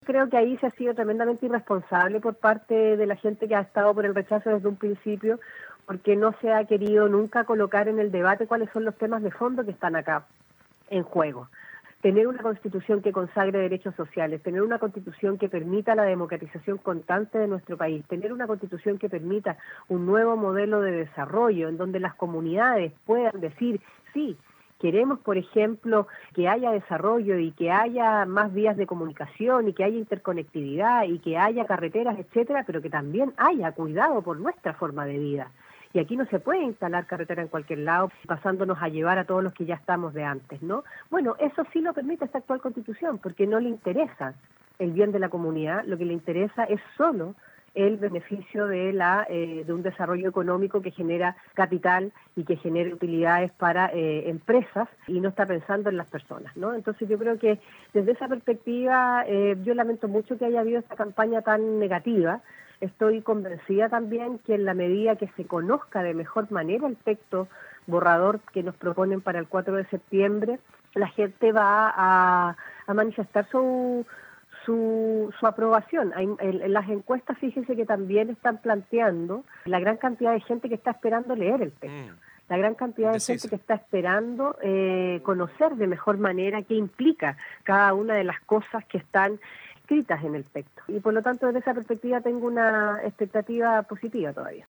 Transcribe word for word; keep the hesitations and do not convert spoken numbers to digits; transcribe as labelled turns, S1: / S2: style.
S1: creo que ahí se ha sido tremendamente irresponsable por parte de la gente que ha estado por el rechazo desde un principio, porque no se ha querido nunca colocar en el debate cuáles son los temas de fondo que están acá en juego. Tener una constitución que consagre derechos sociales, tener una constitución que permita la democratización constante de nuestro país, tener una constitución que permita un nuevo modelo de desarrollo en donde las comunidades puedan decir, sí, queremos, por ejemplo, que haya desarrollo y que haya más vías de comunicación y que haya interconectividad y que haya carreteras, etcétera, pero que también haya cuidado por nuestra forma de vida. Y aquí no se puede instalar carretera en cualquier lado, pasándonos a llevar a todos los que ya estamos de antes, ¿no? Bueno, eso sí lo permite esta actual Constitución, porque no le interesa el bien de la comunidad, lo que le interesa es solo el beneficio de la eh, de un desarrollo económico que genera capital y que genere utilidades para eh, empresas y no está pensando en las personas, ¿no? Entonces yo creo que desde esa perspectiva eh, yo lamento mucho que haya habido esta campaña tan negativa. Estoy convencida también que en la medida que se conozca de mejor manera el texto borrador que nos proponen para el cuatro de septiembre, la gente va a, a manifestar su, su, su aprobación. Hay, en, en las encuestas, fíjense que también están planteando la gran cantidad de gente que está esperando leer el texto. Mm. La gran cantidad de gente que está esperando eh, conocer de mejor manera qué implica cada una de las cosas que están escritas en el texto. Y por lo tanto, desde esa perspectiva tengo una expectativa positiva todavía.